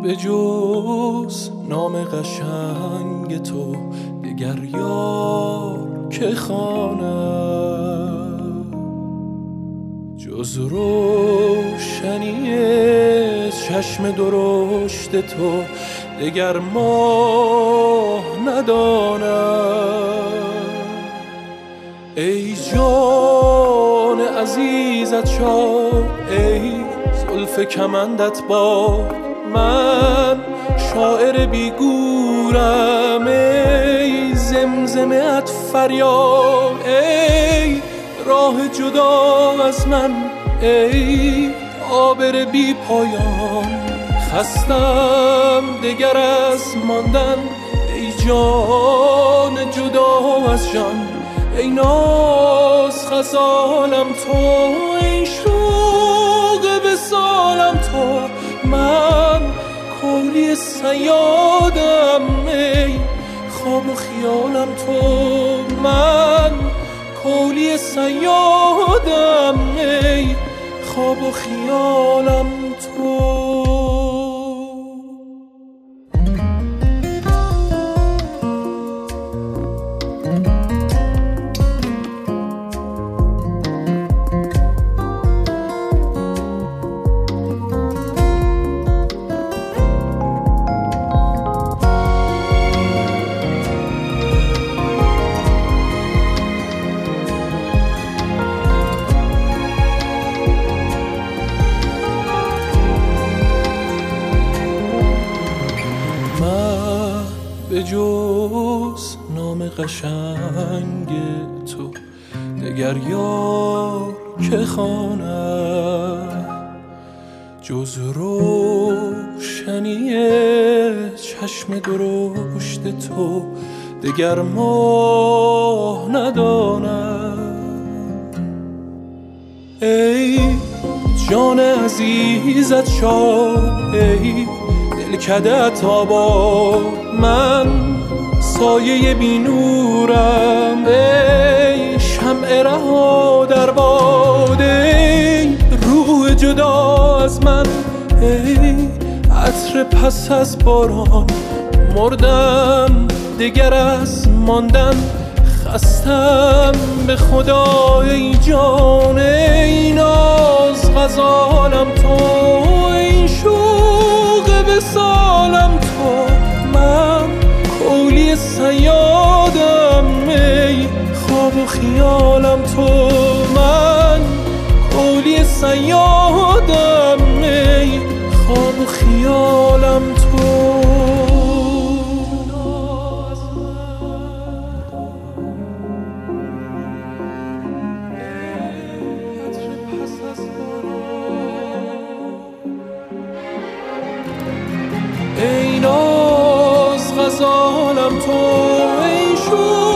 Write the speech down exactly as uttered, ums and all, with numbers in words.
به جز نام قشنگ تو دگر یار که خوانم، جز روشنی چشم درشت تو دگر ماه ندانم. ای جان عزیزت شاد، ای زلف کمندت باد، من شاعر بیگورم. ای زمزمه ات فریاد، ای راه جدا از من، ای عابر بی پایان. خستم دگر از ماندن، ای جان جدا از جان. ای ناز غزالم تو، ای شوق وصالم تو. من کولی صیادم، ای خواب و خیالم تو. من کولی صیادم، ای خواب و خیالم تو. به جز نام قشنگ تو دگر یار که خوانم، جز روشنی چشم درشت تو دگر ماه ندانم. ای جان عزیزت شاد، ای دلکده‌ات آباد، من سایه بی نورم. ای شمع رها در باد، ای روح جدا از من، ای عطر پس از باران. مردم دگر از ماندن، خستم به خدا ای جان. ای ناز غزالم تو، ای شوق وصالم تو. من کولی صیادم، ای خواب و خیالم تو. من کولی صیادم، ای خواب و خیالم تو. ای ناز غزالم تو، ای شو